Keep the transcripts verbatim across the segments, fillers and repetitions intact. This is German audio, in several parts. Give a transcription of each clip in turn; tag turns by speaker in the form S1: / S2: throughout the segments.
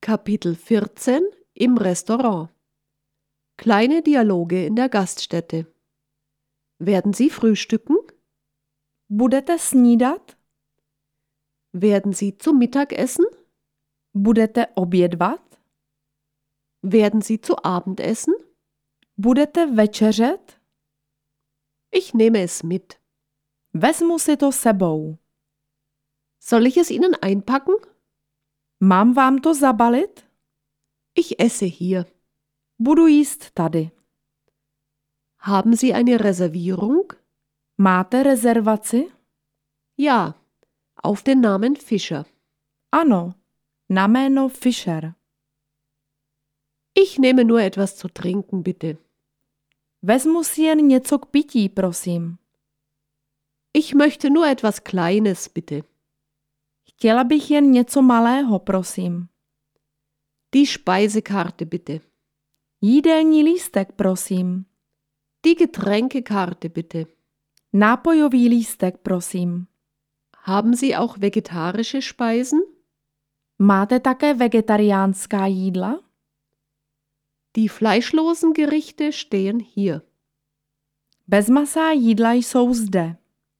S1: Kapitel vierzehn im Restaurant. Kleine Dialoge in der Gaststätte. Werden Sie frühstücken?
S2: Budete snídat?
S1: Werden Sie zum Mittagessen?
S2: Budete obědvat?
S1: Werden Sie zu Abend essen?
S2: Budete večeřet?
S1: Ich nehme es mit.
S2: Vezmu si to sebou.
S1: Soll ich es Ihnen einpacken?
S2: Mám vám to zabalit?
S1: Ich esse hier.
S2: Budu jíst tady.
S1: Haben Sie eine Reservierung?
S2: Máte rezervaci?
S1: Ja, auf den Namen Fischer.
S2: Ano, na jméno Fischer.
S1: Ich nehme nur etwas zu trinken, bitte.
S2: Vezmu si jen něco k pití, prosím.
S1: Ich möchte nur etwas Kleines, bitte.
S2: Chtěla bych jen něco malého, prosím.
S1: Die Speisekarte, bitte.
S2: Jídelní lístek, prosím.
S1: Die Getränkekarte, bitte.
S2: Nápojový lístek, prosím.
S1: Haben Sie auch vegetarische Speisen?
S2: Máte také vegetariánská jídla?
S1: Die fleischlosen Gerichte stehen hier.
S2: Bezmasá jídla jsou zde.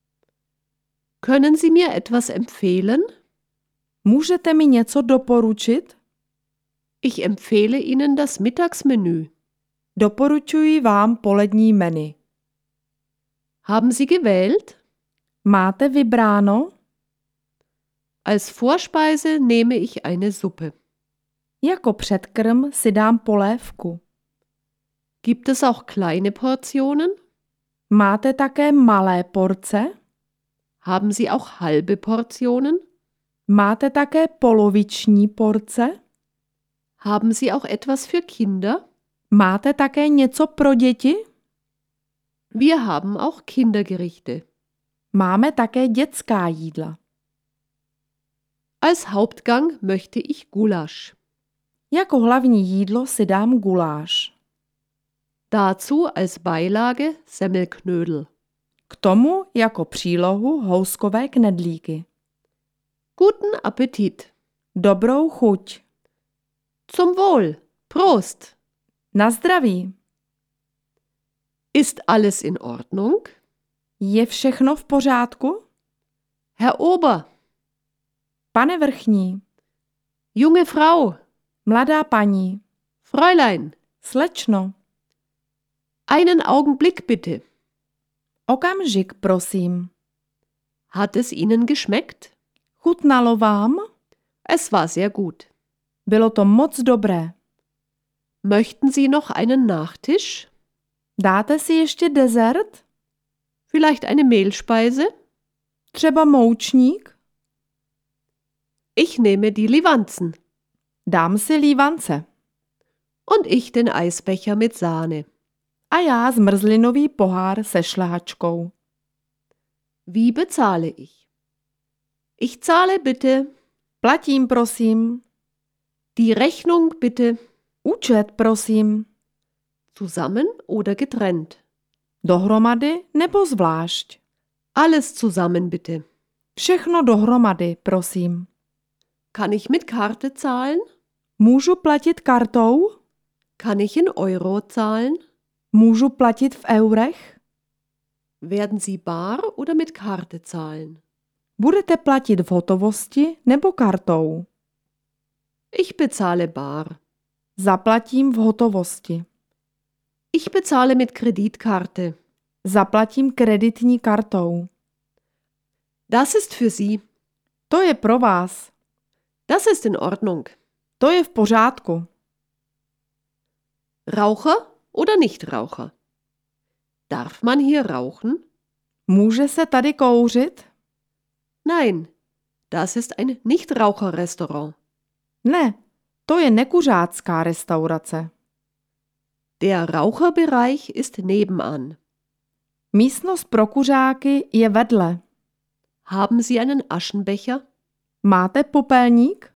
S1: Können Sie mir etwas empfehlen?
S2: Můžete mi něco doporučit?
S1: Ich empfehle Ihnen das Mittagsmenü.
S2: Doporučuji vám polední menu.
S1: Haben Sie gewählt?
S2: Máte vybráno?
S1: Als Vorspeise nehme ich eine Suppe.
S2: Jako předkrm si dám polévku.
S1: Gibt es auch kleine Portionen?
S2: Máte také malé porce?
S1: Haben Sie auch halbe Portionen?
S2: Máte také poloviční porce?
S1: Haben Sie auch etwas für Kinder?
S2: Máte také něco pro děti?
S1: Wir haben auch Kindergerichte.
S2: Máme také dětská jídla.
S1: Als Hauptgang möchte ich Gulasch.
S2: Jako hlavní jídlo si dám guláš.
S1: Dazu als Beilage Semmelknödel.
S2: K tomu jako přílohu houskové knedlíky.
S1: Guten Appetit.
S2: Dobrou chuť.
S1: Zum Wohl. Prost.
S2: Na zdraví.
S1: Ist alles in Ordnung?
S2: Je všechno v pořádku?
S1: Herr Ober.
S2: Pane vrchní.
S1: Junge Frau.
S2: Mladá paní.
S1: Fräulein.
S2: Slečno.
S1: Einen Augenblick bitte.
S2: Okamžik, prosím.
S1: Hat es Ihnen geschmeckt?
S2: Chutnalo vám?
S1: Es war sehr gut.
S2: Bylo to moc dobré.
S1: Möchten Sie noch einen Nachtisch?
S2: Dáte si ještě dezert?
S1: Vielleicht eine Mehlspeise?
S2: Třeba moučník?
S1: Ich nehme die Livanzen.
S2: Dám si lívance.
S1: Und ich den Eisbecher mit Sahne.
S2: A já zmrzlinový pohár se šlehačkou.
S1: Wie bezahle ich? Ich zahle bitte.
S2: Platím, prosím.
S1: Die Rechnung bitte.
S2: Účet, prosím.
S1: Zusammen oder getrennt?
S2: Dohromady nebo zvlášť?
S1: Alles zusammen bitte.
S2: Všechno dohromady, prosím.
S1: Kann ich mit Karte zahlen?
S2: Můžu platit kartou?
S1: Kann ich in Euro zahlen?
S2: Můžu platit v eurech?
S1: Werden Sie bar oder mit Karte zahlen?
S2: Budete platit v hotovosti nebo kartou?
S1: Ich bezahle bar.
S2: Zaplatím v hotovosti.
S1: Ich bezahle mit Kreditkarte.
S2: Zaplatím kreditní kartou.
S1: Das ist für Sie.
S2: To je pro vás.
S1: Das ist in Ordnung.
S2: To je v pořádku.
S1: Raucher oder Nichtraucher? Darf man hier rauchen?
S2: Může se tady kouřit?
S1: Nein, das ist ein Nichtraucherrestaurant.
S2: Ne, to je nekuřácká restaurace.
S1: Der Raucherbereich ist nebenan.
S2: Místnost pro kuřáky je vedle.
S1: Haben Sie einen Aschenbecher?
S2: Máte popelník?